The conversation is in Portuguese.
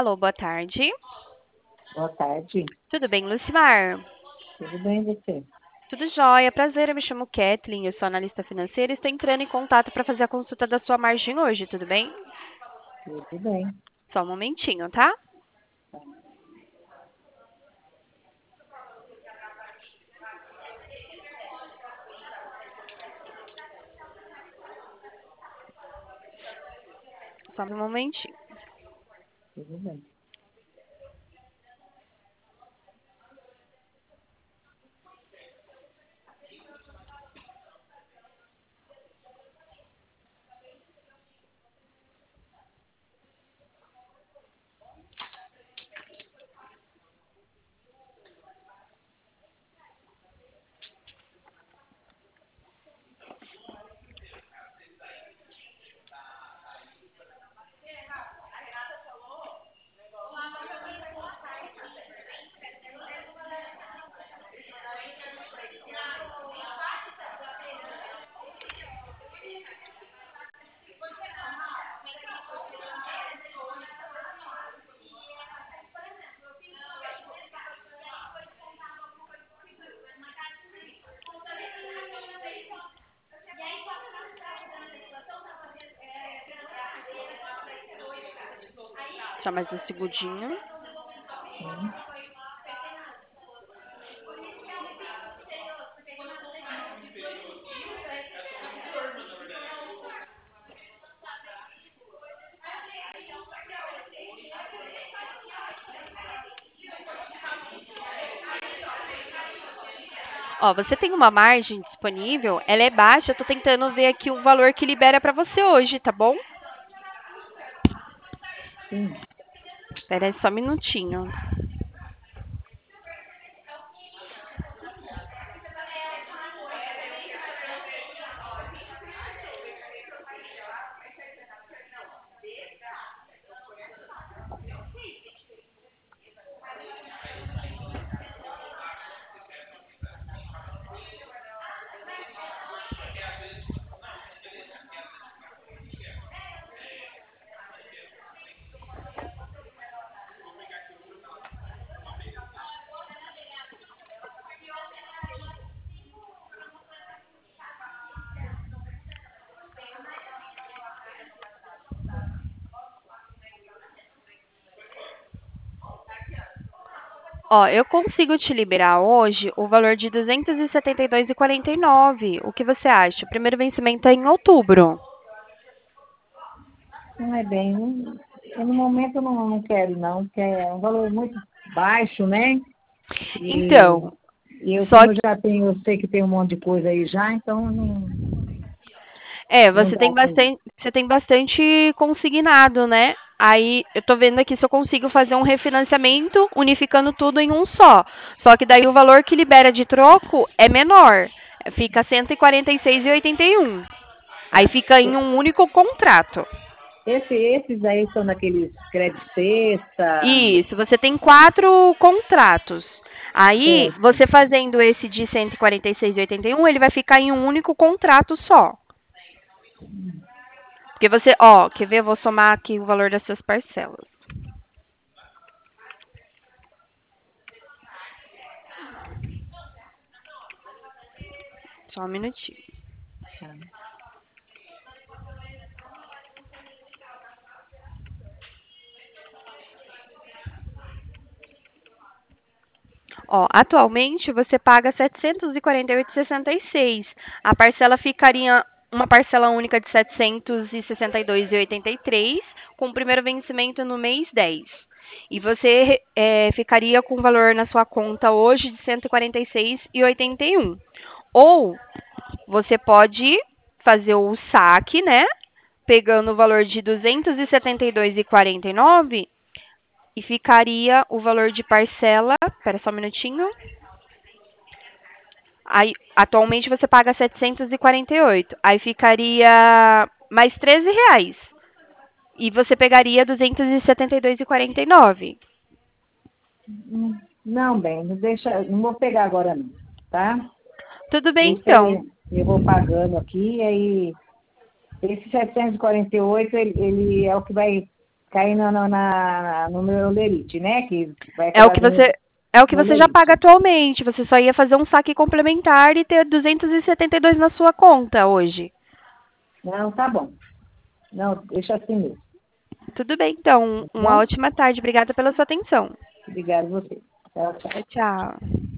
Alô, boa tarde. Boa tarde. Tudo bem, Lucimar? Tudo bem você? Tudo jóia. Prazer, eu me chamo Kathleen, eu sou analista financeira e estou entrando em contato para fazer a consulta da sua margem hoje, tudo bem? Tudo bem. Só um momentinho, tá? Só um momentinho. Tudo bem. Só mais um segundinho. Sim. Ó, você tem uma margem disponível, ela é baixa, eu tô tentando ver aqui o valor que libera para você hoje, tá bom? Sim. Espera aí só um minutinho. Ó, eu consigo te liberar hoje o valor de 272,49. O que você acha? O primeiro vencimento é em outubro. Não é bem. No momento eu não quero, não, porque é um valor muito baixo, né? E, Então, e eu, só como eu que já tenho, eu sei que tem um monte de coisa aí já, então não você dá para mim. você tem bastante consignado, né? Aí eu tô vendo aqui se eu consigo fazer um refinanciamento unificando tudo em um só. Só que daí o valor que libera de troco é menor. Fica 146,81. Aí fica em um único contrato. Esses aí são daqueles crédito sexta, Isso, você tem 4 contratos. Aí, certo? você fazendo esse de 146,81, ele vai ficar em um único contrato só. Porque você, ó, quer ver? Eu vou somar aqui o valor das suas parcelas. Só um minutinho. Tá. Ó, atualmente você paga 748,66. A parcela ficaria uma parcela única de 762,83, com o primeiro vencimento no mês 10. E você ficaria com o valor na sua conta hoje de 146,81. Ou você pode fazer o saque, né? Pegando o valor de 272,49 e ficaria o valor de parcela. Espera só um minutinho. Aí, atualmente você paga 748. Aí ficaria mais R$ 13. E você pegaria 272,49. Não, bem, não deixa, não vou pegar agora não, tá? Tudo bem, Deixa então. aí, eu vou pagando aqui, aí esse 748 ele é o que vai cair no meu lerite, né? Que vai É o acabar que vindo você, é o que no você já lerite. paga atualmente. Você só ia fazer um saque complementar e ter 272 na sua conta hoje. Não, tá bom. Não, deixa assim mesmo. Tudo bem, então. Tá Uma bom? ótima tarde. Obrigada pela sua atenção. Obrigada a você. Tchau, tchau. Tchau, tchau.